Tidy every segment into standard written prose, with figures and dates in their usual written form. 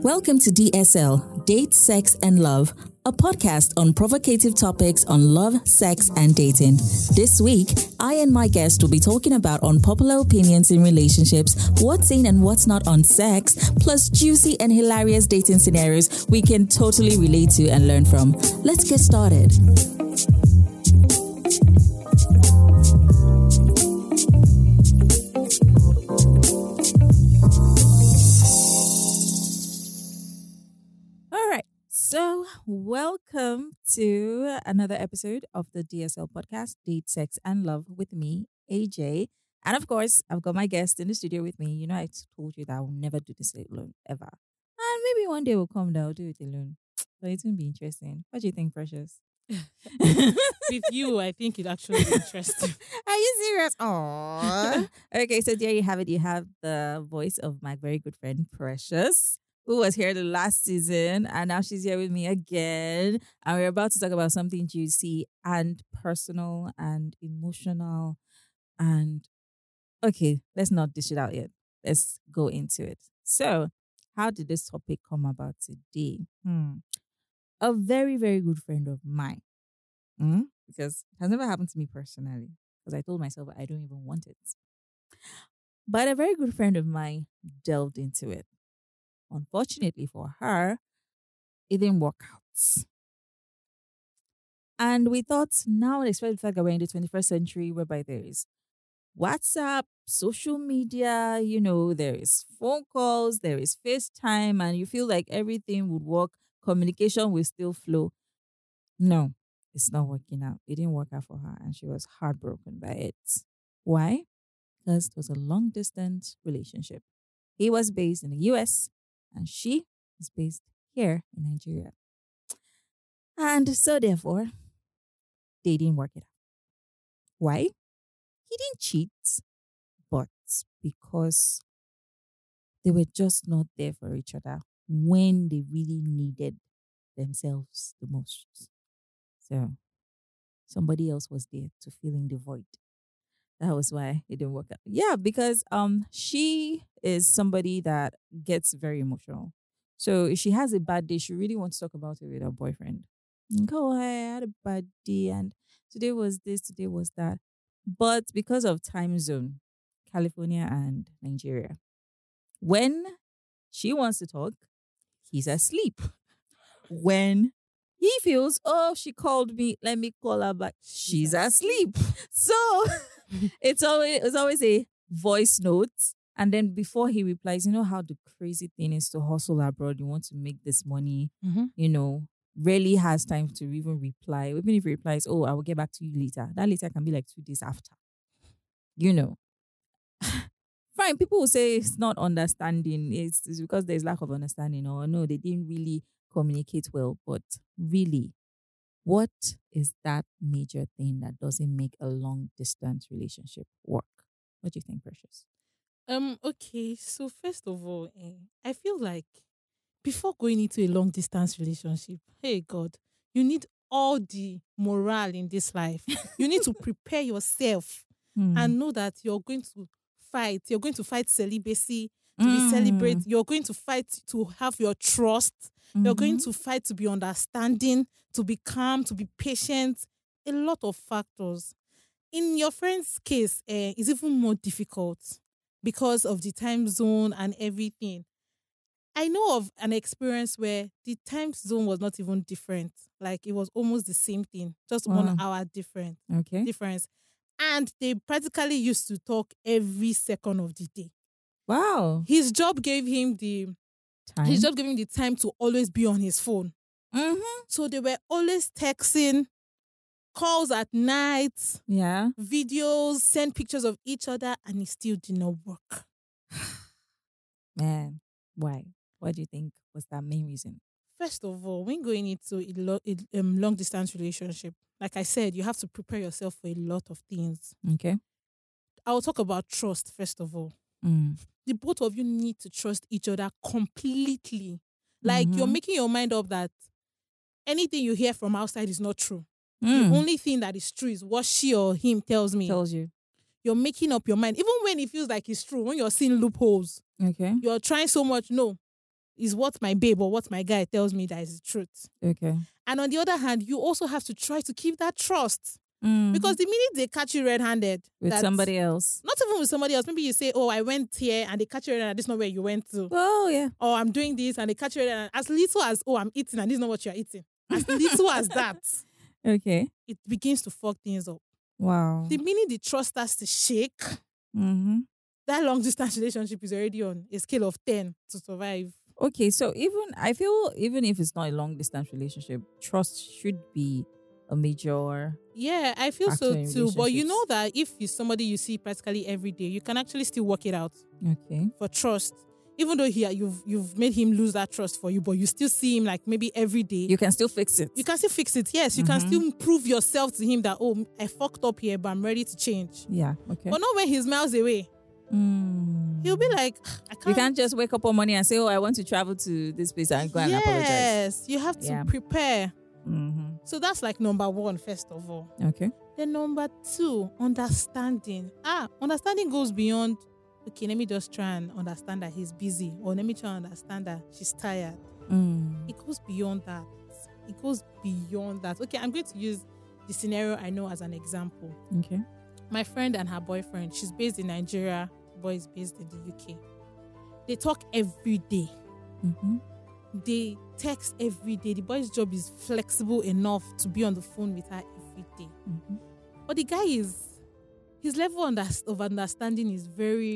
Welcome to DSL, Date, Sex and Love, a podcast on provocative topics on love, sex and dating. This week, I and my guest will be talking about unpopular opinions in relationships, what's in and what's not on sex, plus juicy and hilarious dating scenarios we can totally relate to and learn from. Let's get started. So, welcome to another episode of the DSL podcast, Date, Sex and Love with me, AJ. And of course, I've got my guest in the studio with me. You know, I told you that I will never do this alone, ever. And maybe one day we'll come down, I'll do it alone. But it's going to be interesting. What do you think, Precious? With you, I think it actually be interesting. Are you serious? Aww. Okay, so there you have it. You have the voice of my very good friend, Precious, who was here the last season, and now she's here with me again. And we're about to talk about something juicy and personal and emotional. And okay, let's not dish it out yet. Let's go into it. So, how did this topic come about today? A very, very good friend of mine, because it has never happened to me personally, because I told myself I don't even want it. But a very good friend of mine delved into it. Unfortunately for her, it didn't work out. And we thought now, especially the fact that we're in the 21st century, whereby there is WhatsApp, social media, you know, there is phone calls, there is FaceTime, and you feel like everything would work, communication will still flow. No, it's not working out. It didn't work out for her, and she was heartbroken by it. Why? Because it was a long-distance relationship. He was based in the US, and she is based here in Nigeria. And so therefore, they didn't work it out. Why? He didn't cheat, but because they were just not there for each other when they really needed themselves the most. So somebody else was there to fill in the void. That was why it didn't work out. Yeah, because she is somebody that gets very emotional. So if she has a bad day, she really wants to talk about it with her boyfriend. Oh, I had a bad day and today was this, today was that. But because of time zone, California and Nigeria, when she wants to talk, he's asleep. When he feels, oh, she called me, let me call her back, she's asleep. So it's always a voice note. And then before he replies, you know how the crazy thing is to hustle abroad. You want to make this money, you know, rarely has time to even reply. Even if he replies, oh, I will get back to you later. That later can be like 2 days after. You know. Fine, people will say it's not understanding. It's because there's lack of understanding, or no, they didn't really communicate well. But really, what is that major thing that doesn't make a long distance relationship work? What do you think, Precious? Okay, so first of all, I feel like before going into a long distance relationship, hey God, you need all the morale in this life. You need to prepare yourself and know that you're going to fight. You're going to fight celibacy to be celebrated. You're going to fight to have your trust. You're going to fight to be understanding, to be calm, to be patient. A lot of factors. In your friend's case, it's even more difficult because of the time zone and everything. I know of an experience where the time zone was not even different. Like it was almost the same thing, just 1 hour difference. And they practically used to talk every second of the day. Wow. His job gave him the time to always be on his phone. So they were always texting, calls at night, videos, send pictures of each other, and it still did not work. Man, why? What do you think was that main reason? First of all, when going into a long distance relationship, like I said, you have to prepare yourself for a lot of things. Okay. I will talk about trust first of all. The both of you need to trust each other completely. Like you're making your mind up that anything you hear from outside is not true. The only thing that is true is what she or him tells me. Tells you. You're making up your mind. Even when it feels like it's true, when you're seeing loopholes. Okay. You're trying so much. No. is what my babe or what my guy tells me that is the truth. Okay. And on the other hand, you also have to try to keep that trust. Mm. Because the minute they catch you red-handed, with somebody else. not even with somebody else, maybe you say, oh, I went here and they catch you red-handed, this is not where you went to. Oh, yeah. Or I'm doing this and they catch you red-handed. As little as, oh, I'm eating and this is not what you're eating. As little as that, Okay. it begins to fuck things up. Wow. The minute the trust starts to shake, Mm-hmm. that long-distance relationship is already on a scale of 10 to survive. Okay, so I feel even if it's not a long distance relationship, trust should be a major. Yeah, I feel Factor so in too. But you relationships. know that if it's somebody you see practically every day, you can actually still work it out Okay. for trust. Even though you've made him lose that trust for you, but you still see him like maybe every day. You can still fix it. You can still fix it. Yes, you can still prove yourself to him that, oh, I fucked up here, but I'm ready to change. Yeah. Okay. But not when he's miles away. He'll be like, I can't. You can't just wake up one morning and say, "Oh, I want to travel to this place and go and apologize." Yes, you have to Yeah. prepare. Mm-hmm. So that's like number one, first of all. Okay. Then number two, understanding. Understanding goes beyond, okay, let me just try and understand that he's busy, or let me try and understand that she's tired. It goes beyond that. It goes beyond that. Okay, I'm going to use the scenario I know as an example. Okay. My friend and her boyfriend, she's based in Nigeria, the boy is based in the UK. They talk every day. Mm-hmm. They text every day. The boy's job is flexible enough to be on the phone with her every day. Mm-hmm. But the guy his level of understanding is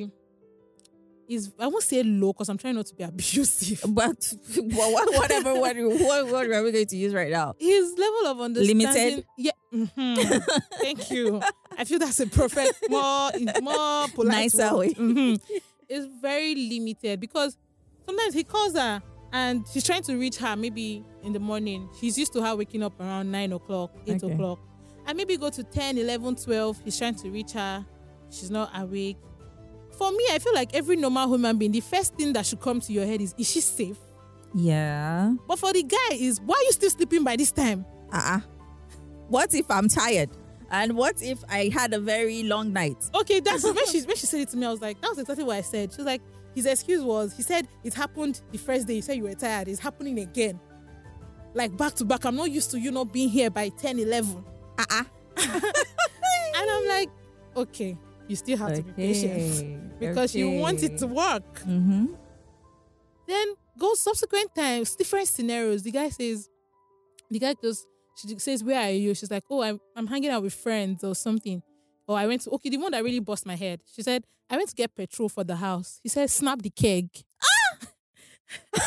I won't say low because I'm trying not to be abusive. But whatever what are we going to use right now? His level of understanding. Limited? Yeah. Thank you. I feel that's a perfect, more polite Nicer word. way. It's very limited because sometimes he calls her and he's trying to reach her maybe in the morning. He's used to her waking up around 9 o'clock, 8 Okay. o'clock. And maybe go to 10, 11, 12. He's trying to reach her. She's not awake. For me, I feel like every normal human being, the first thing that should come to your head is she safe? Yeah. But for the guy is, why are you still sleeping by this time? What if I'm tired? And what if I had a very long night? Okay, that's when she said it to me, I was like, that was exactly what I said. She was like, his excuse was, he said it happened the first day. You said you were tired. It's happening again. Like back to back. I'm not used to you not being here by 10, 11. And I'm like, okay, you still have to be patient because you want it to work. Mm-hmm. Then goes subsequent times, different scenarios. The guy says, she says, where are you? She's like, oh, I'm hanging out with friends or something. Or I went to, okay, the one that really bust my head. She said, I went to get petrol for the house. He said, snap the keg. And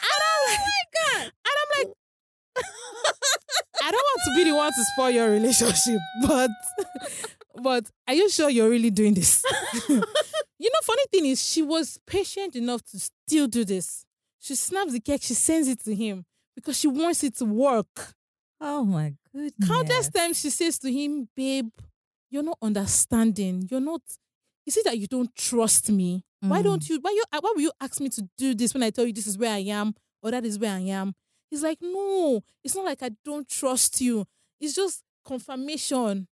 I'm like, I don't want to be the one to spoil your relationship, but are you sure you're really doing this? Funny thing is, she was patient enough to still do this. She snaps the cake, she sends it to him because she wants it to work. Oh my goodness. Countless times she says to him, babe, you're not understanding. Is it that you don't trust me? Why will you ask me to do this when I tell you this is where I am or that is where I am? He's like, no, it's not like I don't trust you. It's just confirmation.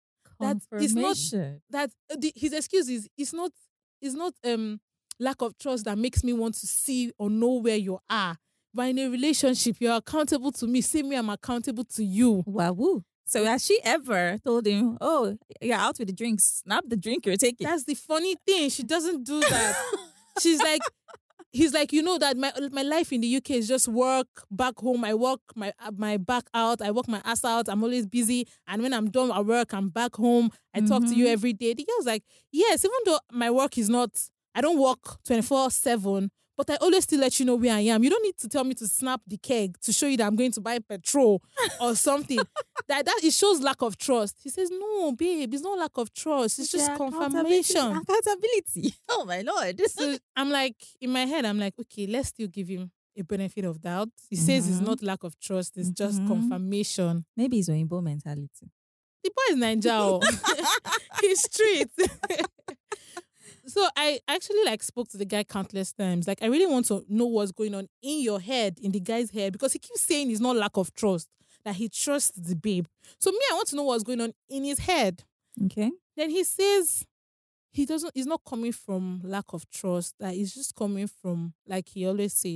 His excuse is it's not lack of trust that makes me want to see or know where you are. But in a relationship, you're accountable to me. Same way I'm accountable to you. Wow. So has she ever told him, oh, you're out with the drinks, snap the drink you're taking? That's the funny thing. She doesn't do that. He's like, that my life in the UK is just work. Back home, I work my back out. I work my ass out. I'm always busy. And when I'm done at work, I'm back home. I talk to you every day. The girl's like, yes, even though my work is not, I don't work 24/7, but I always still let you know where I am. You don't need to tell me to snap the keg to show you that I'm going to buy petrol or something. that it shows lack of trust. He says, no, babe, it's not lack of trust. It's just confirmation. Accountability. Oh my Lord. So I'm like, in my head, I'm like, okay, let's still give him a benefit of doubt. He says it's not lack of trust. It's just confirmation. Maybe it's Oyinbo mentality. The boy is Naija. He's street. So I actually spoke to the guy countless times. I really want to know what's going on in your head, in the guy's head, because he keeps saying it's not lack of trust, that he trusts the babe. So I want to know what's going on in his head. Okay. Then he says he's not coming from lack of trust, that he's just coming from, like he always say,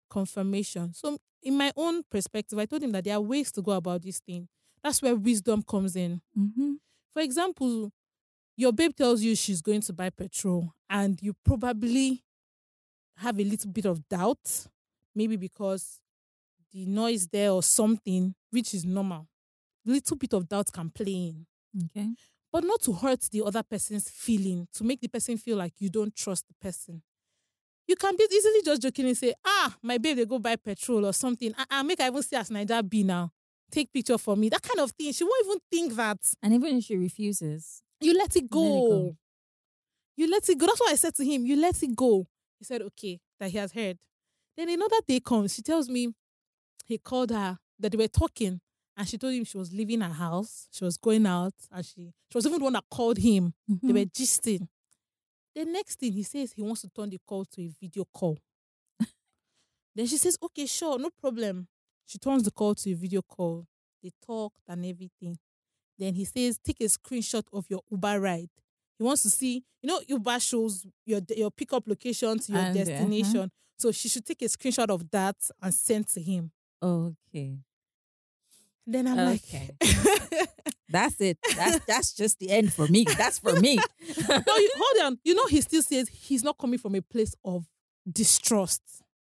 confirmation. So in my own perspective, I told him that there are ways to go about this thing. That's where wisdom comes in. Mm-hmm. For example, your babe tells you she's going to buy petrol and you probably have a little bit of doubt, maybe because the noise there or something, which is normal. Little bit of doubt can play in. Okay. But not to hurt the other person's feeling, to make the person feel like you don't trust the person. You can be easily just jokingly say, my babe, they go buy petrol or something. Make I even see as Naija be now. Take picture for me. That kind of thing. She won't even think that. And even if she refuses, You let it go. Let it go. You let it go. That's what I said to him. You let it go. He said, okay, that he has heard. Then another day comes. She tells me he called her, that they were talking. And she told him she was leaving her house. She was going out. And she was even the one that called him. Mhm. They were gisting. The next thing he says, he wants to turn the call to a video call. Then she says, okay, sure, no problem. She turns the call to a video call. They talked and everything. Then he says, take a screenshot of your Uber ride. He wants to see, Uber shows your pickup location to your And, destination. So she should take a screenshot of that and send to him. okay. Then I'm Okay. like, That's it. That's just the end for me. That's for me. no, hold on. He still says he's not coming from a place of distrust.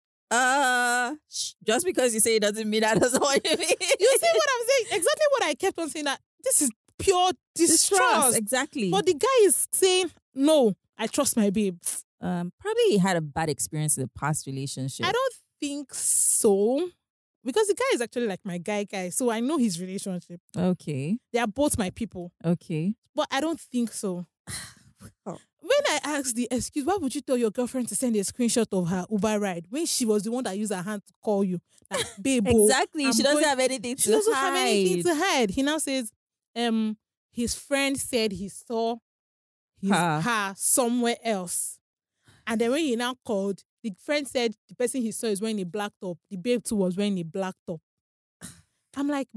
Just because you say it doesn't mean that doesn't what you mean. You see what I'm saying? Exactly what I kept on saying, that this is pure distrust. Exactly. But the guy is saying, no, I trust my babe. Probably he had a bad experience in the past relationship. I don't think so. Because the guy is actually like my guy. So I know his relationship. Okay. They are both my people. Okay. But I don't think so. Oh. When I asked the excuse, why would you tell your girlfriend to send a screenshot of her Uber ride when she was the one that used her hand to call you? Like, babe, Exactly. She doesn't have anything to She doesn't hide. have anything to hide. He now says, his friend said he saw her somewhere else. And then when he now called, the friend said the person he saw is wearing a black top. The babe too was wearing a black top. I'm like,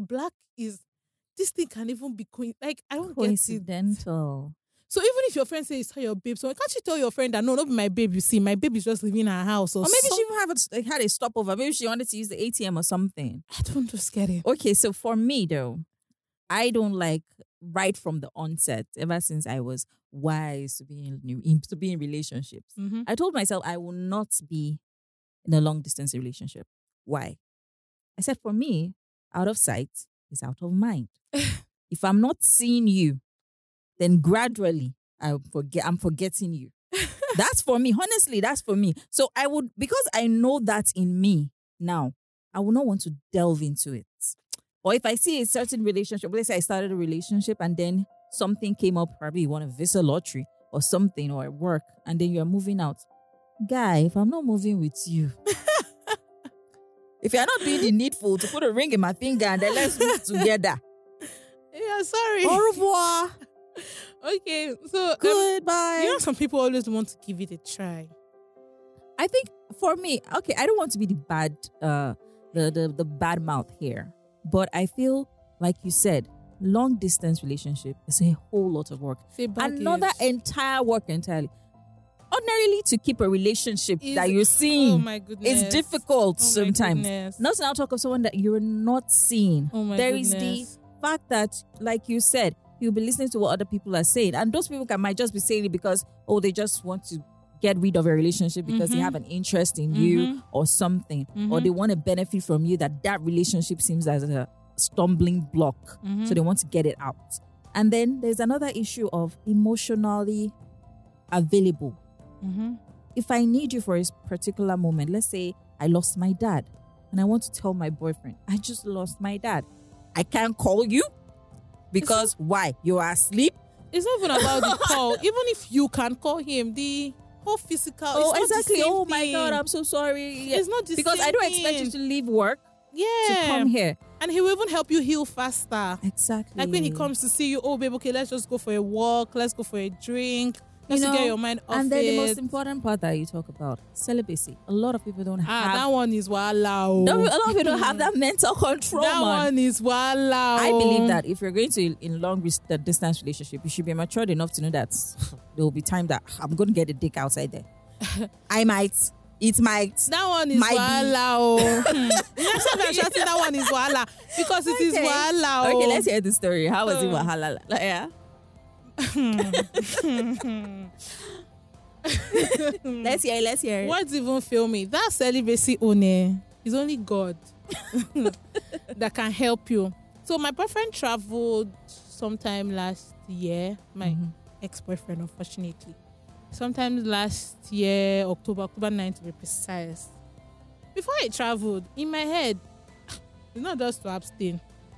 this thing can even be like, I don't get it. Coincidental. So even if your friend says you saw your babe, so can't you tell your friend that no, not be my babe, you see, my babe is just leaving her house. Or maybe she even had a stopover. Maybe she wanted to use the ATM or something. I don't just get it. Okay, so for me though, I don't like right from the onset, ever since I was wise to be in relationships. Mm-hmm. I told myself I will not be in a long distance relationship. Why? I said for me, out of sight is out of mind. If I'm not seeing you, then gradually I'm forgetting you. That's for me. Honestly, that's for me. So I would, because I know that in me now, I would not want to delve into it. Or if I see a certain relationship, let's say I started a relationship and then something came up, probably you won a visa lottery or something, or at work, and then you're moving out. Guy, if I'm not moving with you, if you're not doing the needful to put a ring in my finger and then let's move together. Yeah, sorry. Au revoir. Okay, so Goodbye. some people always want to give it a try. I think for me, okay, I don't want to be the bad, the bad mouth here, but I feel like you said, long distance relationship is a whole lot of work. Another entire work entirely. Ordinarily, to keep a relationship that you're seeing, oh my goodness, it's difficult sometimes. Goodness. Not to now talk of someone that you're not seeing. Oh my There goodness. is the fact that, like you said, you'll be listening to what other people are saying, and those people might just be saying it because they just want to get rid of a relationship because they have an interest in you or something, or they want to benefit from you, that relationship seems as a stumbling block, so they want to get it out. And then there's another issue of emotionally available. If I need you for a particular moment, let's say I lost my dad and I want to tell my boyfriend, I just lost my dad, I can't call you because why? You are asleep. It's not even about the call. Even if you can call him, the whole physical. Oh, it's exactly. Not the same Oh my thing. God, I'm so sorry. Yeah. It's not the because same I don't thing. expect you to leave work Yeah. to come here. And he will even help you heal faster. Exactly. Like when he comes to see you, oh babe, okay, let's just go for a walk, let's go for a drink, let's get your mind off and then it. the most important part that you talk about, celibacy. A lot of people don't have that one is wala. a lot of people don't have that mental control. That man. one is wala. I believe that if you're going to in long distance relationship, you should be matured enough to know that there will be time that I'm going to get a dick outside there. I might It might. That one is Might be. wahala. Oh. Next time I'm shouting, that one is wahala because it is Okay. wahala. Okay, Oh. let's hear the story. How was it Uh. wahala? Yeah. Let's hear it. What even fail me? That celibacy one is only God that can help you. So my boyfriend traveled sometime last year. My ex-boyfriend, unfortunately. Sometime last year, October 9th to be precise. Before I traveled, in my head, it's not just to abstain.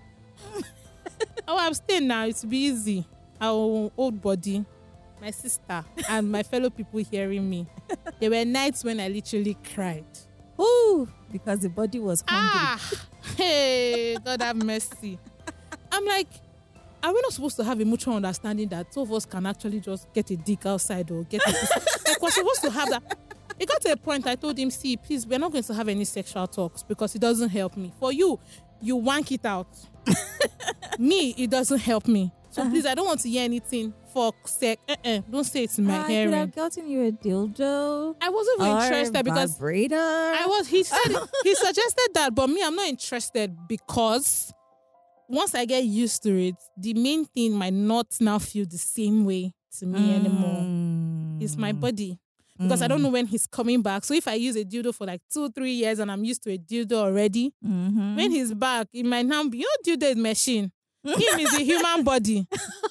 I will abstain now. It will be easy. Our old body, my sister, and my fellow people hearing me. There were nights when I literally cried. Ooh, because the body was hungry. Hey, God have mercy. I'm like, are we not supposed to have a mutual understanding that two of us can actually just get a dick outside or get a like we're supposed to have that? It got to a point I told him, see, please, we're not going to have any sexual talks because it doesn't help me. For you, you wank it out. Me, it doesn't help me. So please, I don't want to hear anything. Fuck, sex. Don't say it in my I could hearing. have gotten you a dildo. I wasn't even or interested because vibrator. I was. He said he suggested that, but me, I'm not interested because once I get used to it, the main thing might not now feel the same way to me anymore. It's my body. Because I don't know when he's coming back. So if I use a dildo for like 2-3 years and I'm used to a dildo already, when he's back, it might not be, dildo is machine. Him is a human body.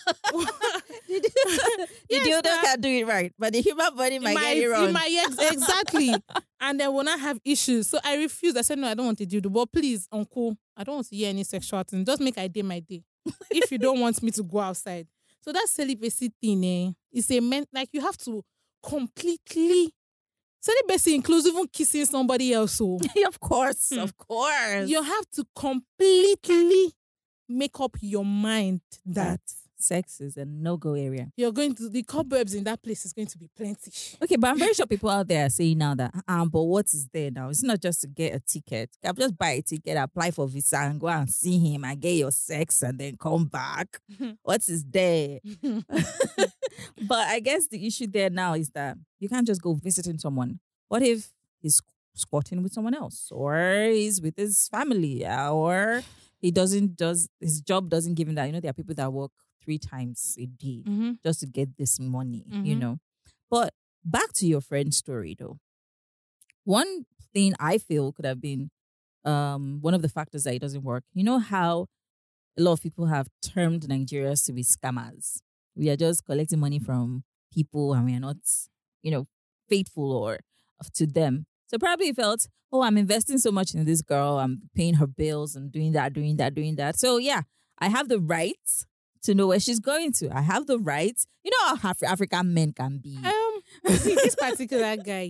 The dildo can do it right, but the human body might get it wrong. Exactly. And then will not have issues. So I refused. I said, no, I don't want a dildo. But please, uncle, I don't want to hear any sexual thing. Just make I day my day. If you don't want me to go outside. So that celibacy thing, is a like you have to completely celibacy includes even kissing somebody else. So Of course. you have to completely make up your mind that sex is a no-go area. you're going to, the cobwebs in that place is going to be plenty. Okay, but I'm very sure people out there are saying now that, but what is there now? It's not just to get a ticket. You can just buy a ticket, apply for visa, and go and see him and get your sex and then come back. What is there? But I guess the issue there now is that you can't just go visiting someone. What if he's squatting with someone else, or he's with his family, or his job doesn't give him that. You know, there are people that work 3 times a day just to get this money, you know. But back to your friend's story though. One thing I feel could have been one of the factors that it doesn't work. You know how a lot of people have termed Nigerians to be scammers. We are just collecting money from people and we are not, faithful or to them. So probably he felt, I'm investing so much in this girl. I'm paying her bills and doing that. So yeah, I have the right to know where she's going to. I have the right. You know how African men can be. See, this particular guy,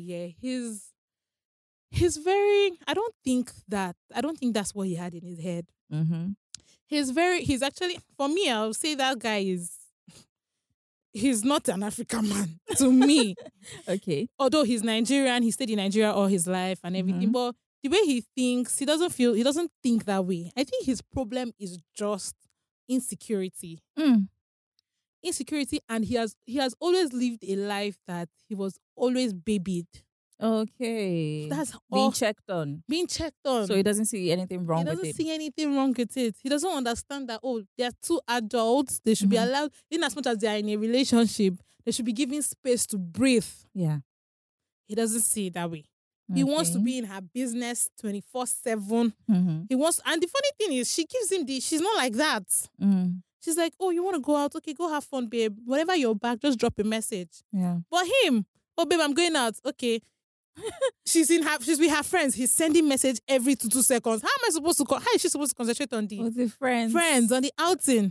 he's very, I don't think that's what he had in his head. Mm-hmm. He's actually, for me, I'll say that guy he's not an African man to me. Okay. Although he's Nigerian, he stayed in Nigeria all his life and everything. But the way he thinks, he doesn't think that way. I think his problem is just insecurity. Insecurity, and he has always lived a life that he was always babied. Okay. That's being all. checked on. Being checked on. So he doesn't see anything wrong with it. He doesn't see anything wrong with it. He doesn't understand that, they are 2 adults. They should be allowed, in as much as they are in a relationship, they should be given space to breathe. Yeah. He doesn't see it that way. He wants to be in her business 24/7. He wants, and the funny thing is, she gives him she's not like that. She's like, you want to go out? Okay, go have fun, babe. Whenever you're back, just drop a message. Yeah. But him, babe, I'm going out. Okay. She's with her friends. He's sending message every 2 seconds. How am I supposed to how is she supposed to concentrate on the friends? Friends, on the outing.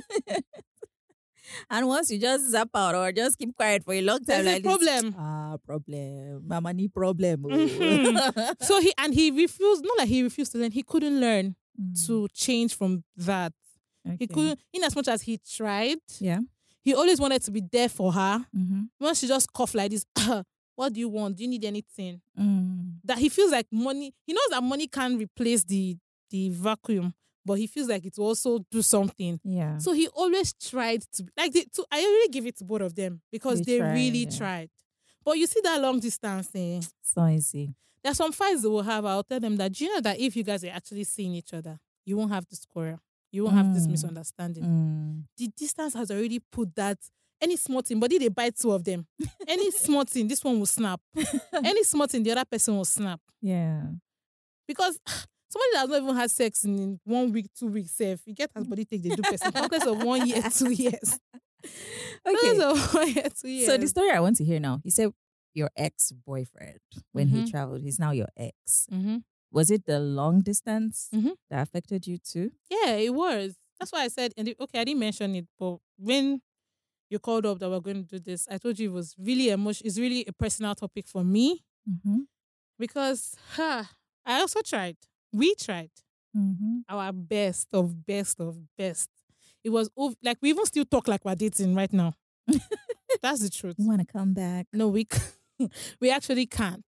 And once you just zap out or just keep quiet for a long time, there's a problem. Problem. Mama need problem. So he refused, not like he refused to learn, he couldn't learn to change from that. Okay. He couldn't, in as much as he tried. Yeah. He always wanted to be there for her. Once she just cough like this, what do you want? Do you need anything? That he feels like money, he knows that money can't replace the vacuum, but he feels like it will also do something. Yeah. So he always tried to, I really give it to both of them because they really tried. But you see that long distance thing. So easy. There are some fights they will have. I'll tell them that, do you know that if you guys are actually seeing each other, you won't have this quarrel. You won't have this misunderstanding. The distance has already put that. Any small thing, but if they bite two of them, any small thing, this one will snap. Any small thing, the other person will snap. Yeah. Because somebody that has not even had sex in 1 week, 2 weeks, safe, you get as body take, they do person. Complex of 1 year, 2 years. Okay. Of 1 year, 2 years. So the story I want to hear now, he said your ex-boyfriend, when he Mhm. traveled, he's now your ex. Mm-hmm. Was it the long distance Mhm. that affected you too? Yeah, it was. That's why I said, okay, I didn't mention it, but when you called up that we're going to do this, I told you it was really it's really a personal topic for me Mm-hmm. because I also tried. We tried Mm-hmm. our best of best of best. It was like we even still talk like we're dating right now. That's the truth. You want to come back? No, we actually can't.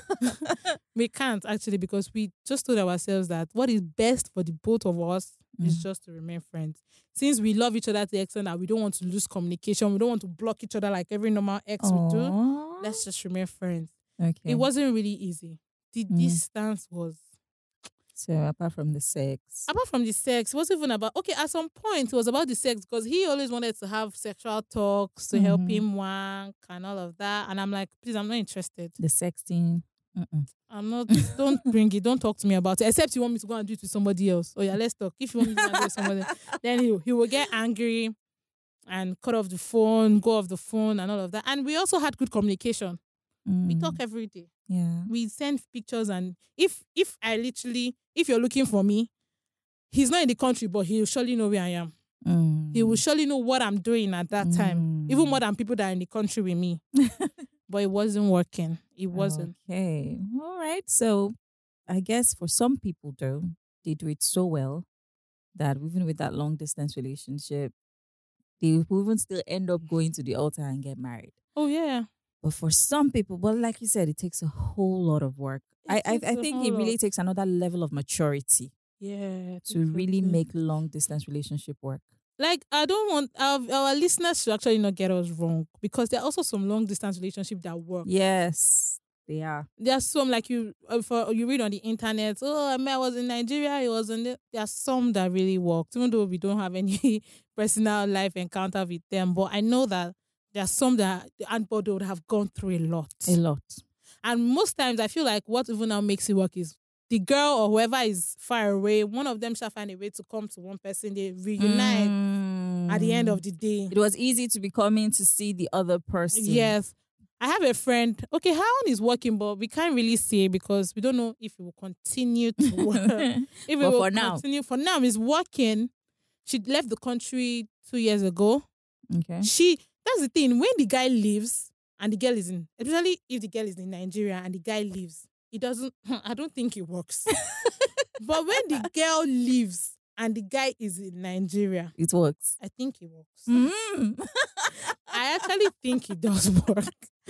We can't actually because we just told ourselves that what is best for the both of us is just to remain friends. Since we love each other to the extent that we don't want to lose communication, we don't want to block each other like every normal ex would do. Aw. Let's just remain friends. Okay. It wasn't really easy. The distance was. So apart from the sex. Apart from the sex, it wasn't even about, okay, at some point it was about the sex because he always wanted to have sexual talks to help him wank and all of that. And I'm like, please, I'm not interested. The sexting. I'm not, don't bring it, don't talk to me about it. Except you want me to go and do it with somebody else. Oh yeah, let's talk. If you want me to go and do it with somebody else, then he will get angry and cut off the phone, go off the phone and all of that. And we also had good communication. We talk every day. Yeah. We send pictures and if you're looking for me, he's not in the country, but he'll surely know where I am. He will surely know what I'm doing at that time, even more than people that are in the country with me. But it wasn't working. It wasn't. Okay. All right. So I guess for some people, though, they do it so well that even with that long distance relationship, they will even still end up going to the altar and get married. Oh, yeah. But for some people, well, like you said, it takes a whole lot of work. I think it really takes another level of maturity to really make long distance relationship work. Like, I don't want our listeners to actually not get us wrong because there are also some long distance relationships that work. Yes, they are. There are some like you read on the internet. Oh, I was in Nigeria. It was in there. There are some that really worked, even though we don't have any personal life encounter with them. But I know that there are some that but they would have gone through a lot. A lot. And most times I feel like what even now makes it work is the girl or whoever is far away, one of them shall find a way to come to one person. They reunite at the end of the day. It was easy to be coming to see the other person. Yes. I have a friend. Okay, Haon is working, but we can't really say because we don't know if he will continue to work. If but for now, he's working. She left the country 2 years ago. Okay. That's the thing. When the guy leaves and the girl is especially if the girl is in Nigeria and the guy leaves, it doesn't, I don't think it works. But when the girl leaves and the guy is in Nigeria, it works. I think it works. I actually think it does work.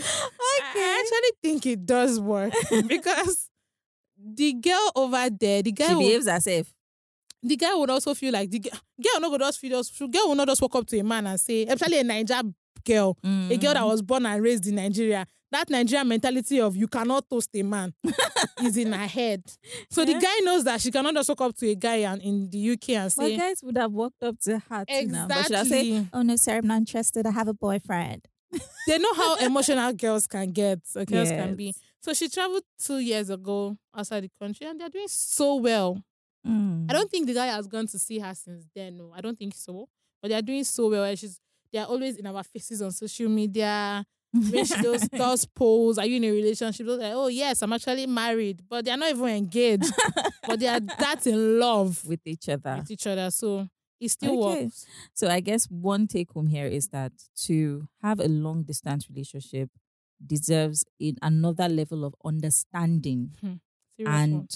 I actually think it does work because the girl over there, the guy she behaves herself. The guy would also feel like the girl will not just walk up to a man and say, especially a Nigerian girl, a girl that was born and raised in Nigeria, that Nigerian mentality of you cannot toast a man is in her head. So the guy knows that she cannot just walk up to a guy in the UK and say... Well, guys would have walked up to her too now. But should I Exactly. say, oh no, sir, I'm not interested. I have a boyfriend. They know how emotional girls can get, or girls Yes. can be. So she traveled 2 years ago outside the country and they're doing so well. I don't think the guy has gone to see her since then. No, I don't think so. But they're doing so well. They're always in our faces on social media. When she does polls, are you in a relationship? They're like, oh yes, I'm actually married. But they're not even engaged. But they are that in love with each other. So it still works. So I guess one take home here is that to have a long distance relationship deserves another level of understanding and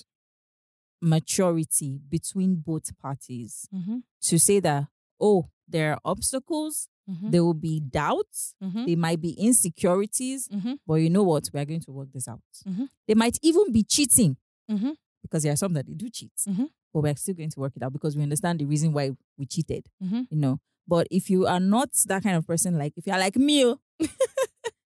maturity between both parties to say that, oh, there are obstacles, there will be doubts, there might be insecurities, but you know what? We are going to work this out. They might even be cheating because there are some that they do cheat, but we're still going to work it out because we understand the reason why we cheated, you know. But if you are not that kind of person, like if you're like me,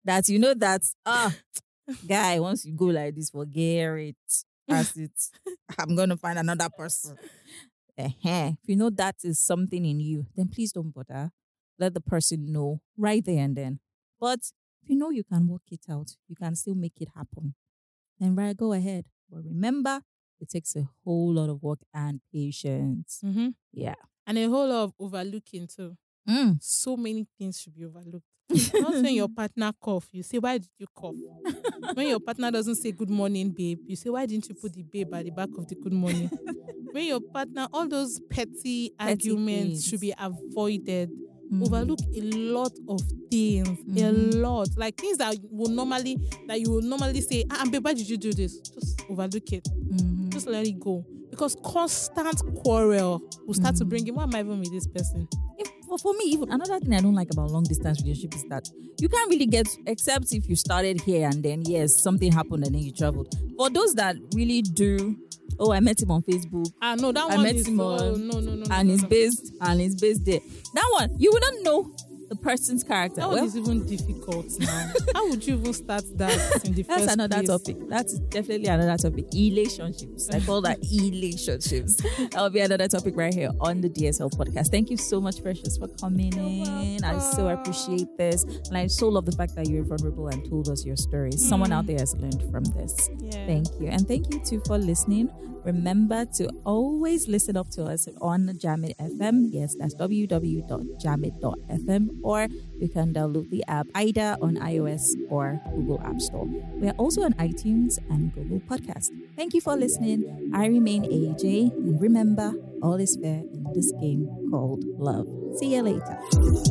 That you know that guy, once you go like this, forget it. That's it. I'm gonna find another person. If you know that is something in you, then please don't bother. Let the person know right there and then. But if you know you can work it out, you can still make it happen, then right, go ahead. But remember, it takes a whole lot of work and patience. Mm-hmm. Yeah. And a whole lot of overlooking too. So many things should be overlooked. Not when your partner cough, you say, why did you cough? When your partner doesn't say good morning, babe, you say, why didn't you put the babe at the back of the good morning? When your partner, all those petty arguments things should be avoided. Overlook a lot of things, a lot. Like things that you will normally say, babe, why did you do this? Just overlook it. Just let it go. Because constant quarrel will start to bring in, why am I even with this person? For me, even another thing I don't like about long distance relationship is that you can't really get, except if you started here and then yes, something happened and then you traveled. For those that really do, I met him on Facebook. No, that one is no. And it's based there. That one, you wouldn't know the person's character. That one is even difficult now. How would you even start that in the first place? That's another topic. That's definitely another topic. Relationships. I call that relationships. That will be another topic right here on the DSL podcast. Thank you so much, Precious, for coming in. I so appreciate this. And I so love the fact that you're vulnerable and told us your stories. Someone out there has learned from this. Yeah. Thank you. And thank you too for listening. Remember to always listen up to us on Jamit FM. Yes, that's www.jamit.fm. Or you can download the app either on iOS or Google App Store. We are also on iTunes and Google Podcast. Thank you for listening. I remain AJ. And remember, all is fair in this game called love. See you later.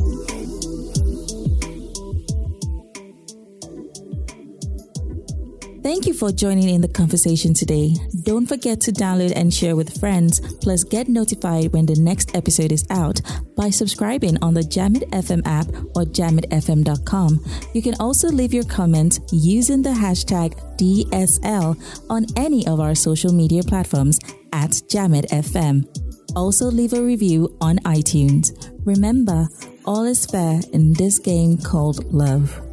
Thank you for joining in the conversation today. Don't forget to download and share with friends, plus get notified when the next episode is out by subscribing on the Jamit FM app or jamitfm.com. You can also leave your comments using the hashtag DSL on any of our social media platforms at Jamit FM. Also leave a review on iTunes. Remember, all is fair in this game called love.